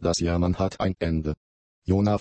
das Jammern hat ein Ende. Jona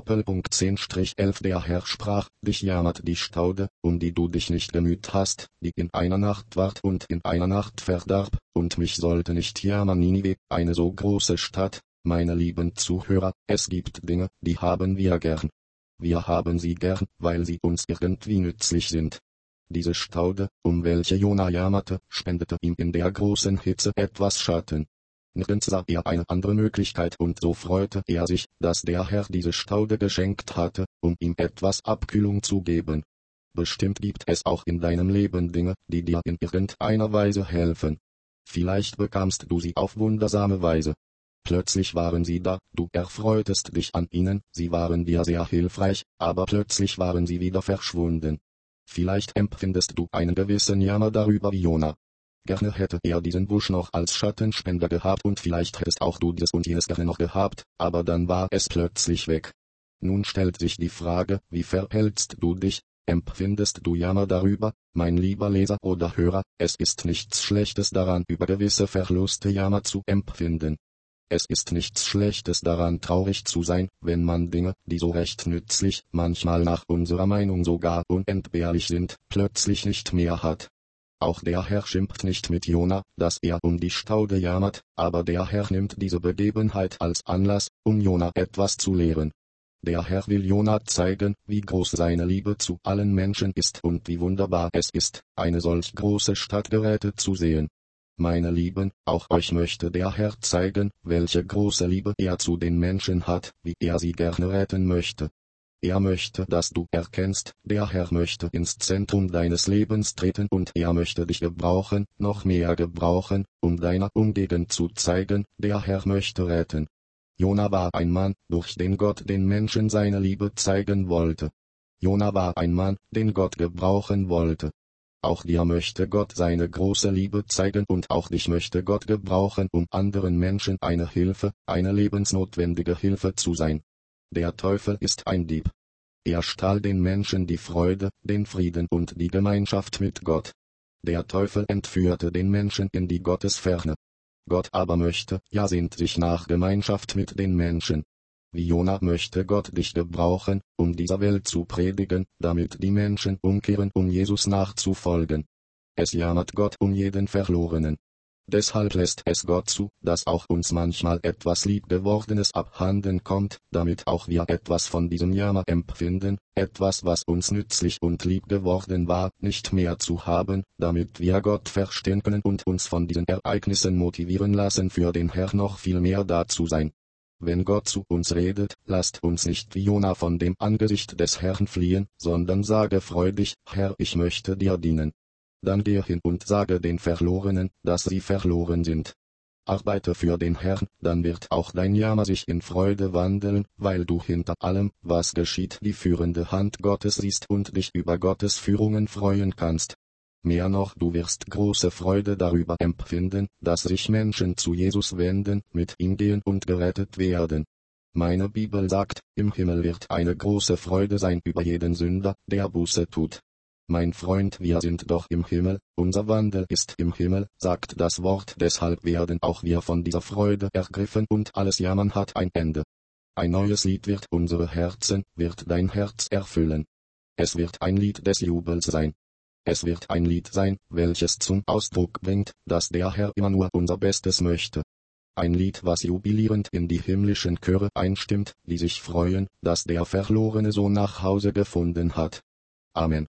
4:10-11 Der Herr sprach, dich jammert die Staude, um die du dich nicht gemüht hast, die in einer Nacht ward und in einer Nacht verdarb, und mich sollte nicht jammern Ninive, eine so große Stadt. Meine lieben Zuhörer, es gibt Dinge, die haben wir gern. Wir haben sie gern, weil sie uns irgendwie nützlich sind. Diese Staude, um welche Jona jammerte, spendete ihm in der großen Hitze etwas Schatten. Nirgends sah er eine andere Möglichkeit und so freute er sich, dass der Herr diese Staude geschenkt hatte, um ihm etwas Abkühlung zu geben. Bestimmt gibt es auch in deinem Leben Dinge, die dir in irgendeiner Weise helfen. Vielleicht bekamst du sie auf wundersame Weise. Plötzlich waren sie da, du erfreutest dich an ihnen, sie waren dir sehr hilfreich, aber plötzlich waren sie wieder verschwunden. Vielleicht empfindest du einen gewissen Jammer darüber wie Jona. Gerne hätte er diesen Busch noch als Schattenspender gehabt und vielleicht hättest auch du dies und jenes gerne noch gehabt, aber dann war es plötzlich weg. Nun stellt sich die Frage, wie verhältst du dich? Empfindest du Jammer darüber, mein lieber Leser oder Hörer? Es ist nichts Schlechtes daran, über gewisse Verluste Jammer zu empfinden. Es ist nichts Schlechtes daran, traurig zu sein, wenn man Dinge, die so recht nützlich, manchmal nach unserer Meinung sogar unentbehrlich sind, plötzlich nicht mehr hat. Auch der Herr schimpft nicht mit Jona, dass er um die Staude jammert, aber der Herr nimmt diese Begebenheit als Anlass, um Jona etwas zu lehren. Der Herr will Jona zeigen, wie groß seine Liebe zu allen Menschen ist und wie wunderbar es ist, eine solch große Stadt gerettet zu sehen. Meine Lieben, auch euch möchte der Herr zeigen, welche große Liebe er zu den Menschen hat, wie er sie gerne retten möchte. Er möchte, dass du erkennst, der Herr möchte ins Zentrum deines Lebens treten und er möchte dich gebrauchen, noch mehr gebrauchen, um deiner Umgegend zu zeigen, der Herr möchte retten. Jona war ein Mann, durch den Gott den Menschen seine Liebe zeigen wollte. Jona war ein Mann, den Gott gebrauchen wollte. Auch dir möchte Gott seine große Liebe zeigen und auch dich möchte Gott gebrauchen, um anderen Menschen eine Hilfe, eine lebensnotwendige Hilfe zu sein. Der Teufel ist ein Dieb. Er stahl den Menschen die Freude, den Frieden und die Gemeinschaft mit Gott. Der Teufel entführte den Menschen in die Gottesferne. Gott aber möchte, ja sehnt sich nach Gemeinschaft mit den Menschen. Wie Jona möchte Gott dich gebrauchen, um dieser Welt zu predigen, damit die Menschen umkehren, um Jesus nachzufolgen. Es jammert Gott um jeden Verlorenen. Deshalb lässt es Gott zu, dass auch uns manchmal etwas Liebgewordenes abhanden kommt, damit auch wir etwas von diesem Jammer empfinden, etwas was uns nützlich und lieb geworden war, nicht mehr zu haben, damit wir Gott verstehen können und uns von diesen Ereignissen motivieren lassen, für den Herr noch viel mehr da zu sein. Wenn Gott zu uns redet, lasst uns nicht wie Jona von dem Angesicht des Herrn fliehen, sondern sage freudig, Herr, ich möchte dir dienen. Dann gehe hin und sage den Verlorenen, dass sie verloren sind. Arbeite für den Herrn, dann wird auch dein Jammer sich in Freude wandeln, weil du hinter allem, was geschieht, die führende Hand Gottes siehst und dich über Gottes Führungen freuen kannst. Mehr noch, du wirst große Freude darüber empfinden, dass sich Menschen zu Jesus wenden, mit ihm gehen und gerettet werden. Meine Bibel sagt, im Himmel wird eine große Freude sein über jeden Sünder, der Buße tut. Mein Freund, wir sind doch im Himmel, unser Wandel ist im Himmel, sagt das Wort, deshalb werden auch wir von dieser Freude ergriffen und alles Jammern hat ein Ende. Ein neues Lied wird unsere Herzen, wird dein Herz erfüllen. Es wird ein Lied des Jubels sein. Es wird ein Lied sein, welches zum Ausdruck bringt, dass der Herr immer nur unser Bestes möchte. Ein Lied, was jubilierend in die himmlischen Chöre einstimmt, die sich freuen, dass der verlorene Sohn nach Hause gefunden hat. Amen.